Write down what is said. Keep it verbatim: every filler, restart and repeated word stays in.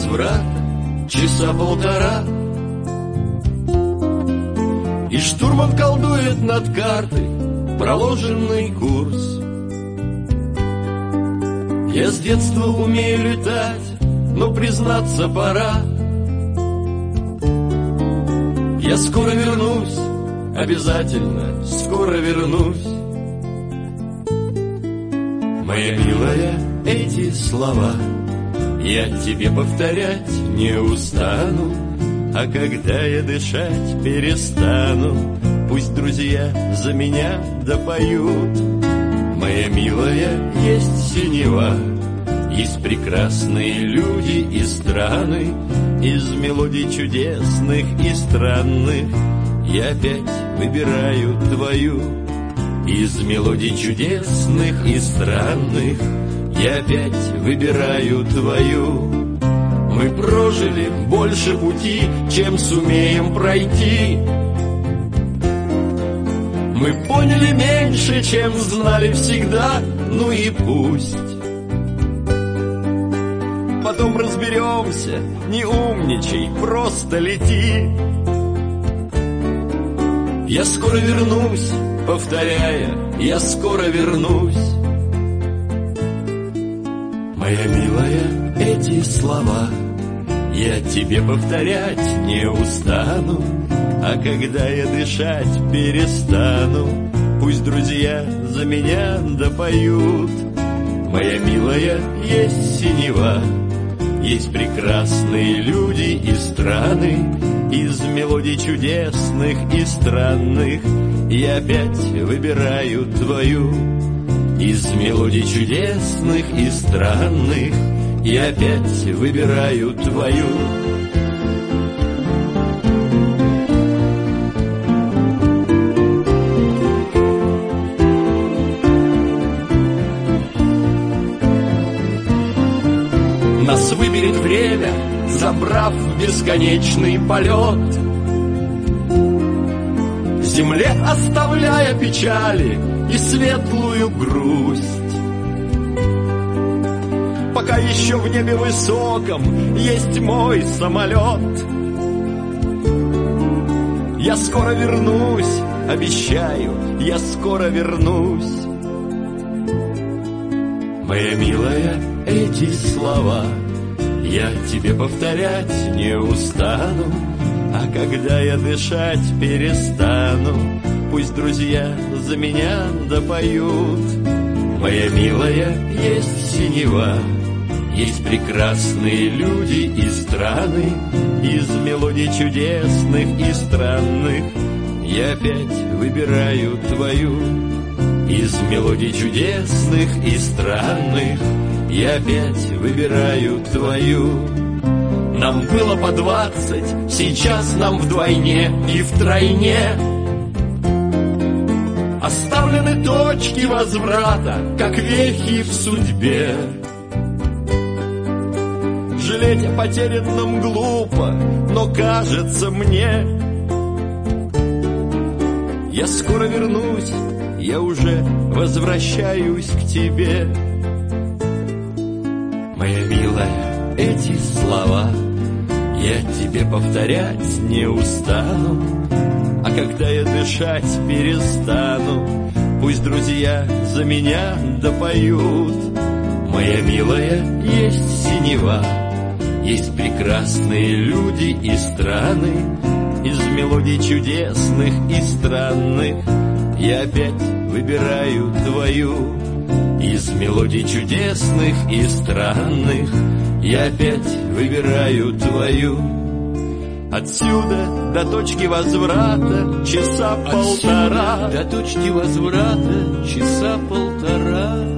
возврата часа полтора, и штурман колдует над картой проложенный курс. Я с детства умею летать, но признаться пора. Я скоро вернусь, обязательно скоро вернусь. Моя милая, эти слова я тебе повторять не устану, а когда я дышать перестану, пусть друзья за меня допоют. Моя милая, есть синева, есть прекрасные люди и страны, из мелодий чудесных и странных я опять выбираю твою. Из мелодий чудесных и странных я опять выбираю твою. Мы прожили больше пути, чем сумеем пройти. Мы поняли меньше, чем знали всегда, ну и пусть. Потом разберемся, не умничай, просто лети. Я скоро вернусь, повторяя, я скоро вернусь. Моя милая, эти слова я тебе повторять не устану, а когда я дышать перестану, пусть друзья за меня допоют. Моя милая, есть синева, есть прекрасные люди и страны, из мелодий чудесных и странных я опять выбираю твою. Из мелодий чудесных и странных я опять выбираю твою. Нас выберет время, забрав в бесконечный полет, земле оставляя печали и светлую грусть. Пока еще в небе высоком есть мой самолет, я скоро вернусь, обещаю, я скоро вернусь. Моя милая, эти слова я тебе повторять не устану, а когда я дышать перестану, пусть друзья за меня допоют. Моя милая, есть синева, есть прекрасные люди и страны, из мелодий чудесных и странных я опять выбираю твою. Из мелодий чудесных и странных я опять выбираю твою. Нам было по двадцать, сейчас нам вдвойне и втройне. Оставлены точки возврата, как вехи в судьбе. Жалеть о потерянном глупо, но кажется мне, я скоро вернусь, я уже возвращаюсь к тебе. Моя милая, эти слова я тебе повторять не устану, а когда я дышать перестану, пусть друзья за меня допоют. Моя милая, есть синева, есть прекрасные люди и страны, из мелодий чудесных и странных я опять выбираю твою. Из мелодий чудесных и странных я опять выбираю твою. Отсюда до точки возврата часа полтора. Отсюда до точки возврата часа полтора.